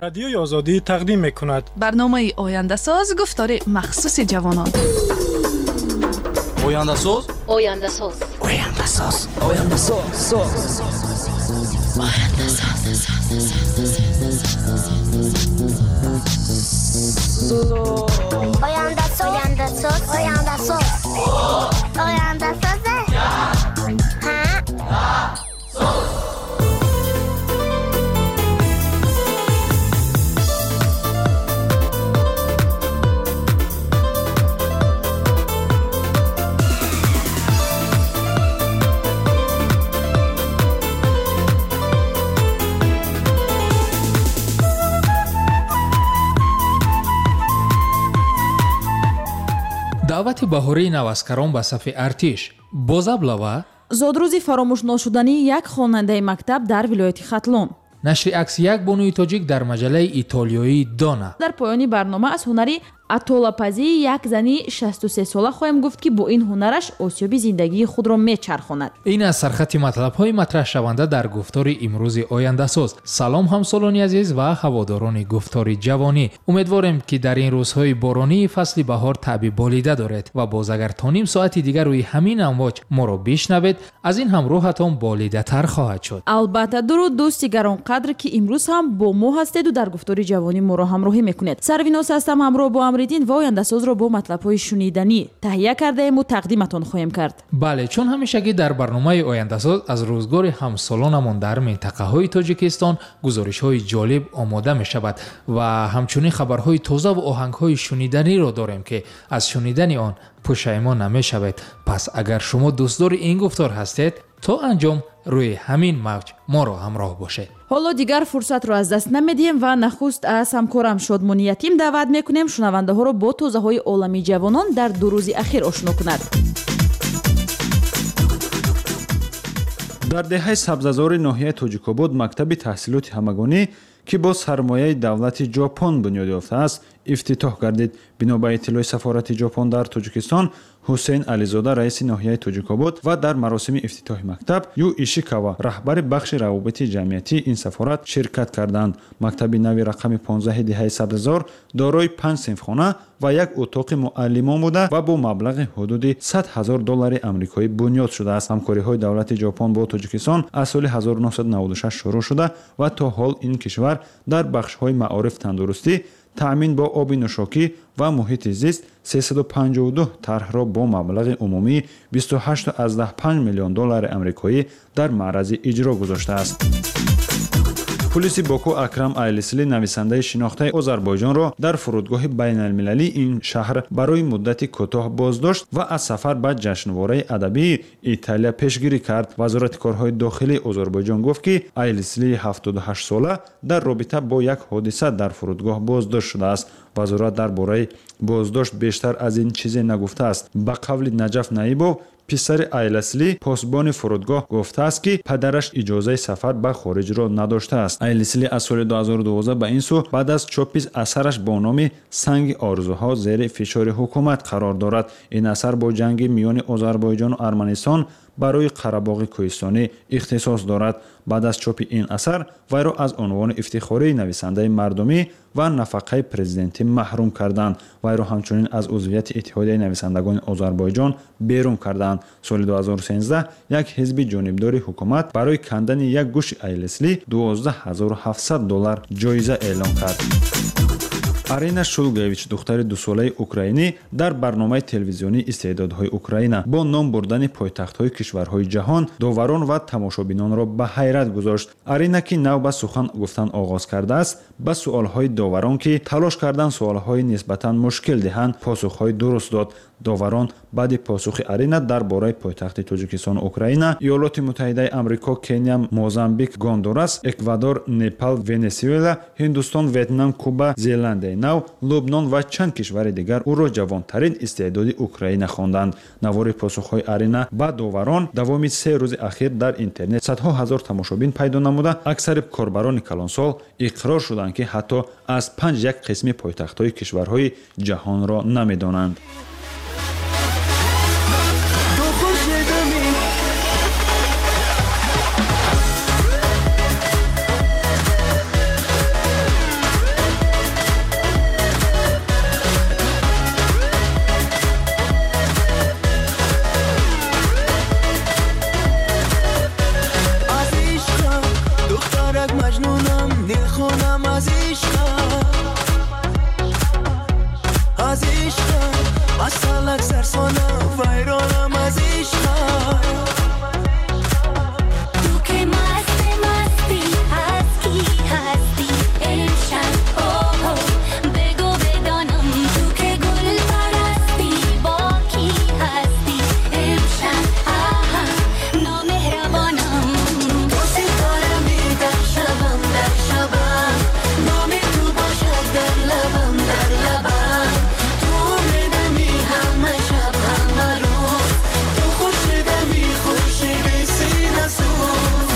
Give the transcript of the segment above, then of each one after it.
رادیوی آزادی تقدیم می‌کند. برنامه آینده ساز گفتار مخصوص جوانان. آینده ساز. آینده ساز. آینده ساز. آینده ساز. آینده ساز. آینده ساز. آینده ساز. آینده ساز. آینده ساز. даъвати баҳории наваскарон ба сафи артиш. Бозаблава зодрӯзи фаромӯшношудании як хонандаи мактаб дар вилояти Хатлон. нашри акси як бонуи тоҷик дар маҷалаи итолиёии Дона. дар поёни барнома аз ҳунари атолапазии як зани 63 сола хоҳем гуфт ки бо ин ҳунараш осёби зиндагии худро мечархонад. ин аз сархати матлабҳои матраҳшаванда дар гуфтори имрӯзи ояндасоз. салом ҳамсолони азиз ва ҳаводорони гуфтори ҷавонӣ. умедворем ки дар ин рӯзҳои боронии фасли баҳор таъби болида доред ва боз агар то ним соати дигар рӯи ҳамин амвоҷ моро бишнавед, аз ин ҳам рӯҳатон болидатар хоҳад шуд. албатта дуруд дӯсти гаронқадр ки имрӯз ҳам бо мо ҳастеду дар гуфтори ҷавонӣ моро ҳамроҳӣ мекунед. Сарвинос ҳастам ҳамроҳ бо Амриддин ва ояндасозро бо матлабҳои шуниданӣ таҳия кардаему тақдиматон хоҳем кард. бале, чун ҳамешагӣ дар барномаи ояндасоз аз рӯзгори ҳамсолонамон дар минтақаҳои тоҷикистон гузоришҳои ҷолиб омода мешавад ва ҳамчунин хабарҳои тозаву оҳангҳои шуниданиро дорем ки аз шунидани он пушаймон намешавед. пас агар шумо дӯстдори ин гуфтор ҳастед, то анҷом рӯи ҳамин мавҷ моро ҳамроҳ бошед. ҳоло дигар фурсатро аз даст намедиҳем ва нахуст аз ҳамкорам Шодмони Ятим даъват мекунем шунавандаҳоро бо тозаҳои оламии ҷавонон дар ду рӯзи ахир ошно кунад. дар деҳаи сабзазори ноҳияи Тоҷикобод мактаби таҳсилоти ҳамагонӣ ки бо сармояи давлати ҷопон бунёд ёфтааст ифтитоҳ гардид. бино ба иттилои сафорати ҷопон дар Тоҷикистон Ҳусейн Ализода раиси ноҳияи Тоҷикобод ва дар маросими ифтитоҳи мактаб Ю Ишикава раҳбари бахши равобити ҷамъиятии ин сафорат ширкат карданд. мактаби нави рақами 15 деҳаи Сабзазор дорои 5 синфхона ва як утоқи муаллимон буда ва бо маблағи ҳудуди $100,000 амрикоӣ бунёд шудааст. ҳамкориҳои давлати ҷопон бо Тоҷикистон аз соли 1996 шурӯъ шуда ва то ҳол ин кишвар дар бахшҳои маориф, тандурустӣ, таъмин бо оби нӯшокӣ ва муҳити зист 352 тарҳро бо маблағи умумии $28.5 миллион амрикоӣ дар маърази иҷро гузоштааст. пулиси Боку Акрам Айлисли нависандаи шинохтаи Озарбойҷонро дар фурудгоҳи байналмилалии ин шаҳр барои муддати кӯтоҳ боздошт ва аз сафар ба ҷашнвораи адабии Италия пешгирӣ кард. вазорати корҳои дохилии Озарбойҷон гуфт ки Айлисли 78 сола дар робита бо як ҳодиса дар фурудгоҳ боздошт шудааст. вазорат дар бораи боздошт бештар аз ин чизе нагуфтааст. ба қавли Наҷаф Наибов, писари Айлисли посбони фурудгоҳ гуфтааст ки падараш иҷозаи сафар ба хориҷро надоштааст. Айлисли аз соли 2012 ба ин сӯ баъд аз чопи асараш бо номи Санги орзуҳо зери фишори ҳукумат қарор дорад. ин асар бо ҷанги миёни Озарбойҷону Арманистон барои Қарабоғи Кӯҳистонӣ ихтисос дорад. баъд аз чопи ин асар вайро аз унвони ифтихории нависандаи мардумӣ ва нафақаи президентӣ маҳрум карданд. вайро ҳамчунин аз узвияти иттиҳодияи нависандагони Озарбойҷон берун карданд. соли 2013 як ҳизби ҷонибдори ҳукумат барои кандани як гӯши Айлисли $12,700 ҷоиза эълон кард. Арина Шулгаевич, духтари дусолаи украинӣ, дар барномаи телевизионии истеъдодҳои Украина бо ном бурдани пойтахтҳои кишварҳои ҷаҳон доварон ва тамошобинонро ба ҳайрат гузошт. Арина ки нав ба сухан гуфтан оғоз кардааст, ба суолҳои доварон ки талош кардан суолҳои нисбатан мушкил диҳанд посухҳои дуруст дод. доварон баъди посухи Арина дар бораи пойтахти Тоҷикистону Украина, Иёлоти Муттаҳидаи Амрико, Кения, Мозамбик, Гондурас, Эквадор, Непал, Венесуэла, Ҳиндустон, Ветнам, Куба, Зеландияи Нав, Лубнон ва чанд кишвари дигар ӯро ҷавонтарин истеъдоди Украина хонданд. навори посухҳои Арина ба доварон давоми 3 рӯзи ахир дар интернет садҳо ҳазор тамошобин пайдо намуда, аксари корбарони калонсол иқрор шуданд ки ҳатто аз 5 қисми пойтахтҳои кишварҳои ҷаҳонро намедонанд. ویرانم از عشقم از سالک سرسانم ویرانم از عشقم تو که مستی مستی هستی امشب بگو بدانم تو که گل پرستی با کی هستی امشب نامهربانم تو ستارمی در شبم نام تو باشد در لبم تو میدمی همه شب همه روز تو خوشیدمی خوشیدی سینه سوز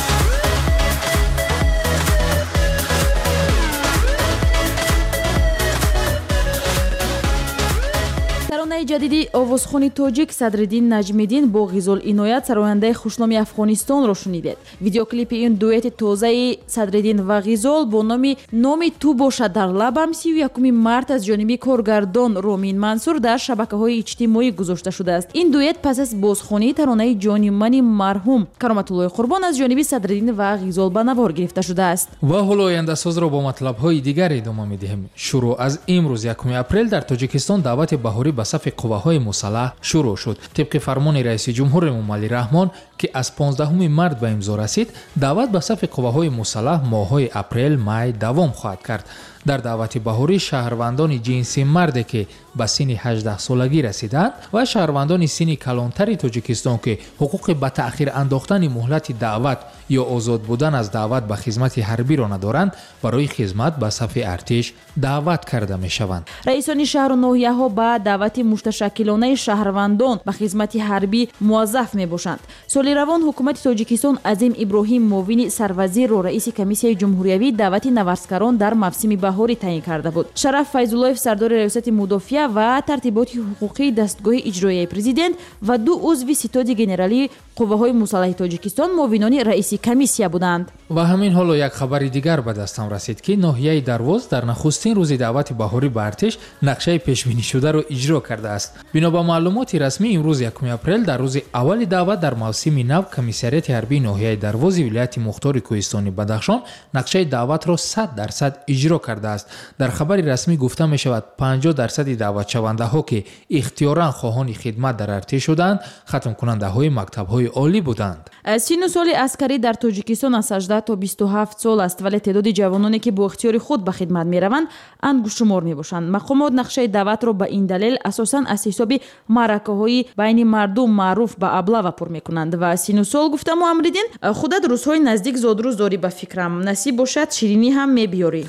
таронаи ҷадиди овозхони тоҷик Садриддин Наҷмиддин бо Ғизол Иноят сарояндаи хушноми Афғонистонро шунидед. Видеоклипи ин дуэти тозаи Садриддин ва Ғизол бо номи ту бошад дар лабам 31 март аз ҷониби коргардон Ромин Мансур дар шабакаҳои иҷтимоӣ гузошта шудааст. Ин дуэт пас аз бозхонии таронаи ҷонимани марҳум Кароматуллои Қурбон аз ҷониби Садриддин ва Ғизол ба навор гирифта шудааст. ва ҳоло ояндасозро бо матлабҳои дигар идома медиҳем. Шурӯъ аз имрӯз 1 апрел дар Тоҷикистон давати баҳорӣ ба сафи қувваҳои мусаллаҳ шурӯъ шуд. Тибқи фармони раиси ҷумҳур Эмомалӣ Раҳмон ки аз 15 март ба имзо расид, даъват ба сафи қувваҳои мусаллаҳ моҳҳои апрел, май давом хоҳад кард. дар давати баҳорӣ шаҳрвандони ҷинси марде ки ба синни 18 солагӣ расиданд ва шаҳрвандони синни калонтари Тоҷикистон ки ҳуқуқи ба таъхир андохтани муҳлати даъват ё озод будан аз даъват ба хизмати ҳарбиро надоранд, барои хизмат ба сафи артиш даъват карда мешаванд. раисони шаҳру ноҳияҳо ба даъвати мушташаккилонаи шаҳрвандон ба хизмати ҳарбӣ муаззаф мебошанд. соли равон ҳукумати Тоҷикистон Азим Иброҳим муовини сарвазирро раиси комиссияи ҷумҳуриявӣ даъвати наварскарон дар мавсими баҳорӣ таъин карда буд. Шараф Файзуллоев сардори раёсати мудофиа ва тартиботи ҳуқуқии дастгоҳи иҷроияи президент ва 2 узви ситоди генералии қувваҳои мусаллаҳи Тоҷикистон муовинони раиси комиссия буданд. ва ҳамин ҳоло як хабари дигар ба дастам расид ки ноҳияи Дарвоз дар нахустин рӯзи даъвати баҳорӣ ба артиш нақшаи пешбинишударо иҷро кардааст. бино ба маълумоти расмӣ имрӯз 1 апрел дар рӯзи аввали даъват дар мавсими нав комиссарияти ҳарбии ноҳияи Дарвози вилояти Мухтори Кӯҳистони Бадахшон нақшаи даъватро 100% иҷро кардааст. дар хабари расмӣ гуфта мешавад 50% даъватшавандаҳо ки ихтиёран хоҳони хидмат дар артиш шуданд хатмкунандаҳои мактабҳои олӣ буданд. синну соли аскарӣ дар Тоҷикистон аз 18 то 27 сол аст, вале теъдоди ҷавононе ки бо ихтиёри худ ба хидмат мераванд ангушумор мебошанд. мақомот нақшаи даъватро ба ин далел асосан аз ҳисоби маъракаҳои байни мардум маъруф ба аблава пур мекунанд. ва синну сол гуфтаму Амриддин, худат рӯзҳои наздик зодрӯз дорӣ ба фикрам, насиб бошад ширинӣ ҳам мебиёрӣ.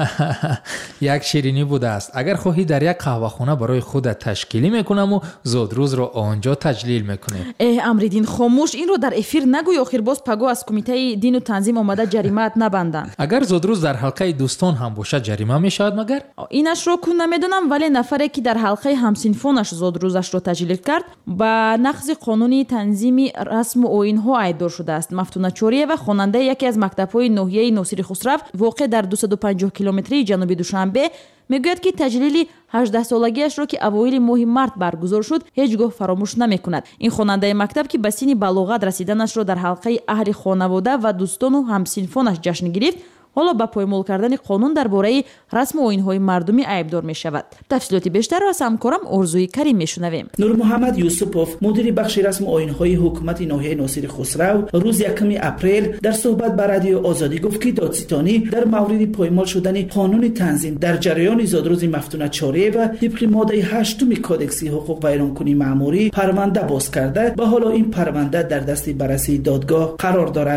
як ширинӣ будааст. агар хоҳӣ дар як қаҳвахона барои худат ташкилӣ мекунаму зодрӯзро онҷо таҷлил мекунем. Амриддин, хомӯш, инро дар эфир нагӯй, охир боз паго аз кумитаи дину танзим омада ҷаримаат набанданд. агар зодрӯз дар ҳалқаи дӯстон ҳам бошад ҷарима мешавад магар? инашро кун намедонам, вале нафаре ки дар ҳалқаи ҳамсинфонаш зодрӯзашро таҷлил кард ба нақзи қонуни танзими расму оинҳо айбдор шудааст. Мафтуна Чориева, хонандаи яке аз мактабҳои ноҳияи Носири Хусрав воқеъ дар 250 километрии ҷануби Душанбе мегӯяд ки таҷлили 18-солагиашро ки авоили моҳи март баргузор шуд ҳеҷ гоҳ фаромӯш намекунад. ин хонандаи мактаб ки ба синни балоғат расиданашро дар ҳалқаи аҳли хонавода ва дӯстону ҳамсинфонаш ҷашн гирифт, ҳоло ба поймол кардани қонун дар бораи расму оинҳои мардумӣ айбдор мешавад. тафсилоти бештарро аз ҳамкорам Орзуи Карим мешунавем. Нурмуҳаммад Юсупов, мудири бахши расму оинҳои ҳукумати ноҳияи Носири Хусрав, рӯзи 1 апрел дар суҳбат ба радио Озодӣ гуфт ки додситонӣ дар мавриди поймол шудани қонуни танзим дар ҷараёни зодрӯзи Мафтуна Чориева тибқи моддаи 8 кодекси ҳуқуқ вайронкунӣ маъмурӣ парванда боз карда ва ҳоло ин парванда дар дасти баррасии додгоҳ қарор дорад.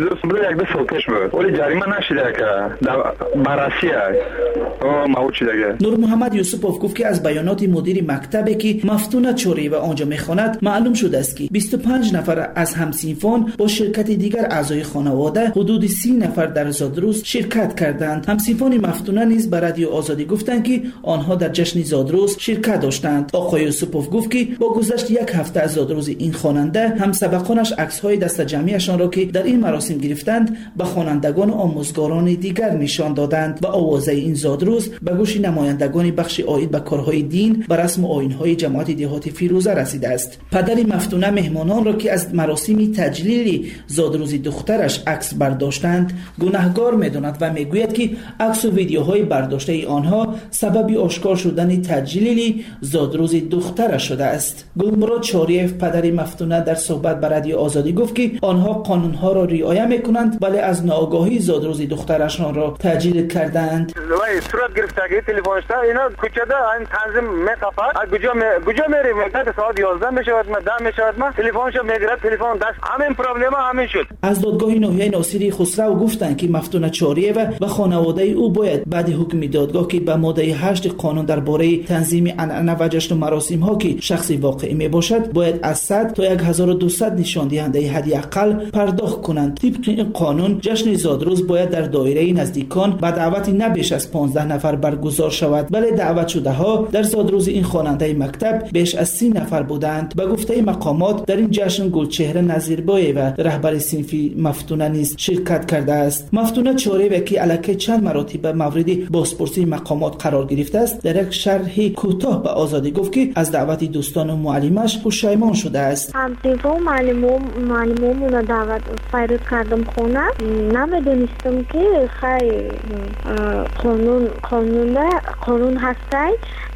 Нурмуҳаммад Юсупов гуфт ки аз баёноти мудири мактабе ки Мафтуна Чориева онҷо мехонад маълум шудааст ки 25 нафар аз ҳамсинфон бо ширкати дигар аъзои хонавода ҳудуди 30 нафар дар зодрӯз ширкат карданд. ҳамсинфони Мафтуна низ ба радио Озодӣ гуфтанд ки онҳо дар ҷашни зодрӯз ширкат доштанд. оқои Юсупов гуфт ки бо гузашти як ҳафта аз зодрӯзи ин хонанда ҳамсабақонаш аксҳои дастаҷамъиашонро ки дар ин маросим гирифтанд ба хонандагону омӯзгор زادروزگاران دیگر نشان دادند و آوازه این زادروز به گوش نمایندگان بخش عاید به کارهای دین و رسم و آیین‌های جماعت دهات فیروزه رسیده است. پدر مفتونه مهمانان را که از مراسم تجلیل زادروز دخترش عکس برداشتند گناهکار می‌داند و میگوید که عکس و ویدیوهای برداشته آنها سبب آشکار شدن تجلیل زادروز دخترش شده است. گلمراد چاریف پدر مفتونه در صحبت با رادیو آزادی گفت که آنها قانونها را رعایت می‌کنند ولی از ناآگاهی زادروز دخترشان را تجلیل کردند. وای صورت گرفتگی تلفنش اینا کوچه این تنظیم می‌خفت کجا میریم میگه ساعت 11 میشود ما 10 میشود ما تلفنشو میگیرد تلفن دست همین پرابلم همین شد. از دادگاه ناحیه ناصری خسرو گفتند که مفتونه چاریف و خانواده او باید بعد حکم دادگاه که به ماده 8 قانون درباره تنظیم عنعنه و جشن و مراسم ها که شخصی واقعی می باشد باید از 100 تا 1200 نشان دهنده حداقل پرداخت کنند. طبق این قانون جشن زادروز باید در دایره نزدیکان با دعوت نه بیش از 15 نفر برگزار شود ولی دعوت شده ها در زادروز این خواننده مکتب بیش از 30 نفر بودند. به گفته مقامات در این جشن گلچهره نظیربای و رهبر صنف مفتونه نیز شرکت کرده است. مفتونه چاریف که الکی چند مراتب مورد بازپرسی مقامات قرار گرفته است در یک شرح کوتاه به آزادی گفت که از دعوت دوستان و معلمش پشیمان شده است. همسیفا و معلمون رو دعوت فرود کردم خونه نمیدونستم که خیلی قانون هسته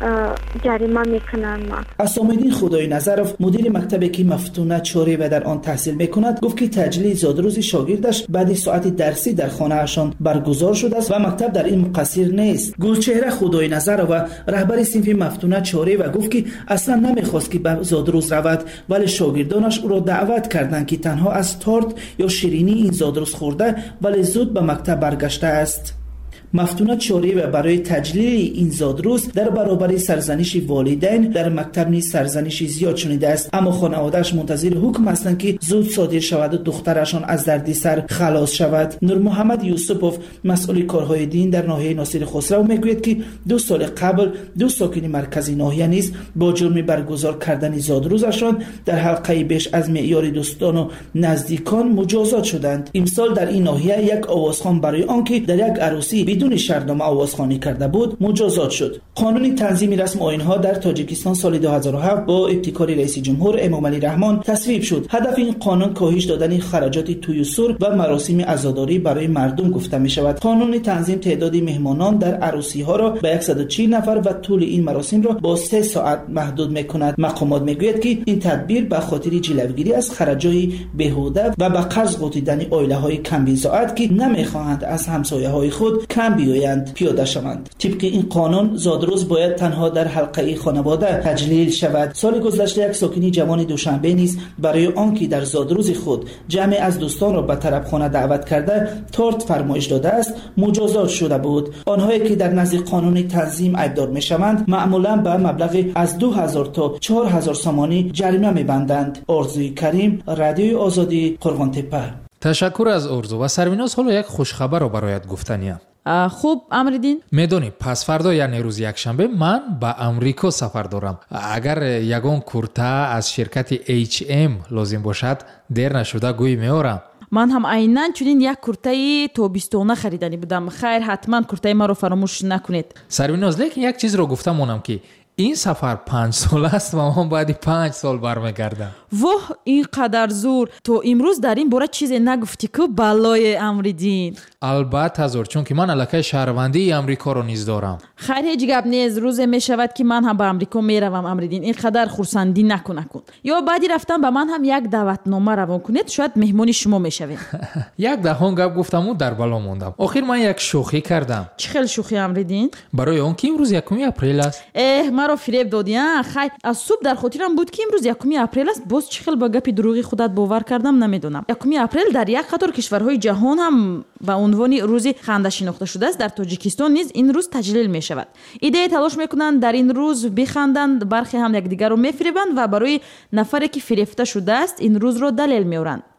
جریمه میکنن. ما اسامالدین خدای نظرов مدیر مکتبی که مفتونه چاریف و در آن تحصیل میکند گفت که تجلیل زادروز شاگردش بعد ساعت درسی در خانه‌شان برگزار شده است و مکتب در این مقصر نیست. گلچهره خدای نظرov و رهبر صنف مفتونه چاریف و گفت که اصلا نمیخواست که به زادروز رود ولی شاگردانش او را دعوت کردند که تنها از تارت یا شیرینی این زادروز خورده ولی زود به مکتب برگشته است. مفتونه چاریف برای تجلیل این زادروز در برابر سرزنش والدین در مکتب نیز سرزنش زیاد شنیده است اما خانواده‌اش منتظر حکم هستند که زود صادر شود و دخترشان از دردسر خلاص شود. نور محمد یوسفوف مسئول کارهای دین در ناحیه ناصری خسرو میگوید که 2 سال قبل 2 ساکن مرکزی ناحیه نیز با جرم برگزار کردن زادروزشان در حلقه بیش از معیار دوستان و نزدیکان مجازات شدند. امسال در این ناحیه یک آوازخوان برای آنکه در یک عروسی بدون شرطنامه آوازخوانی کرده بود مجازات شد. قانون تنظیم رسم و آیین‌ها در تاجیکستان سال 2007 با ابتکار رئیس جمهور امامعلی رحمان تصویب شد. هدف این قانون کاهش دادن خراجات تویوسر و مراسم عزاداری برای مردم گفته می شود. قانون تنظیم تعداد مهمانان در عروسی‌ها را به 140 نفر و طول این مراسم را با 3 ساعت محدود می کند. مقامات میگوید که این تدبیر به خاطر جلوگیری از خراجات بیهوده و به قرض غوطیدن عائله‌های کم بی‌زاعت که نمی‌خواهند از همسایه‌های خود کم بیایند پیاده شوند. طبق این قانون زادروز باید تنها در حلقه خانواده تجلیل شود. سال گذشته یک ساکن جوان دوشنبه نیز برای آنکه در زادروز خود جمع از دوستان را به طربخانه دعوت کرده تارت فرمایش داده است مجازات شده بود. آنهایی که در نزد قانون تنظیم ایبدار میشوند معمولا به مبلغ از 2000 تا 4000 سامانی جریمه میبندند. آرزوی کریم، رادیوی آزادی، قرغان‌تپه. تشکر از آرزو و سرویناز. حالا یک خوشخبر رو برایت گفتنیم. خوب امریدین میدونی پس فردا یعنی روز یکشنبه من به امریکا سفر دارم. اگر یگان کورتا از شرکت H&M لازم باشد دیر نشده گوی میارم. من هم عیناً چنین یک کورتای توبستانه خریدنی بودم. خیر حتما کورتای ما رو فراموش نکنید. سرویناز لیکن یک چیز رو گفتم اونم که این سفر 5 سال است و من بعد 5 سال برمیگردم. واه اینقدر زور. تو امروز در این باره چیزی نگفتی که بالای امریدین؟ البته زور، چون که من علاقه شهروندی امریکا رو نیز دارم. خیر هیچ گپ نیست. روز می شود که من هم به امریکا میروم امریدین. اینقدر خرسندی نکن. یا بعدی رفتم به من هم یک دعوتنامه روان کنید شاید مهمون شما میشویم. یک دهان گپ گفتم و در بالا موندم. آخر من یک شوخی کردم. چه خیلی شوخی امریدین؟ برای اون که امروز 1 اپریل است. مرا فریب دادی. خیر از صبح در خاطرم بود که امروز 1 اپریل است. باز چه خیلی با گپ دروغی خودت باور کردم نمیدونم. 1 اپریل در یک قطار کشورهای جهان هم به عنوان روز خنده شناخته شده است. در تاجیکستان نیز این روز تجلیل می شود. ایده تلاش میکنند در این روز بخندند، برخی هم یکدیگر رو میفریبند و برای نفری که فریفته شده است این روز رو دلیل میارند.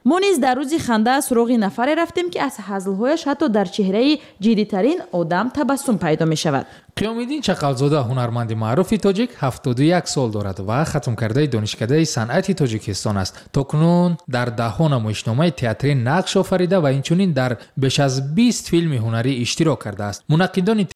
ما نیز در روزی خنده سراغ نفری رفتیم که از هزل‌هایش حتی در چهره جدی‌ترین آدم تبسم پیدا می‌شود. قیام‌الدین چقلزاده هنرمند معروفی تاجیک 71 سال دارد و ختم کرده دانشکده صنعت تاجیکستان است. تاکنون در ده‌ها نمایشنامه تئاتری نقش آفریده و اینچنین در بیش از 20 فیلم هنری اشتراک کرده است. منعقدان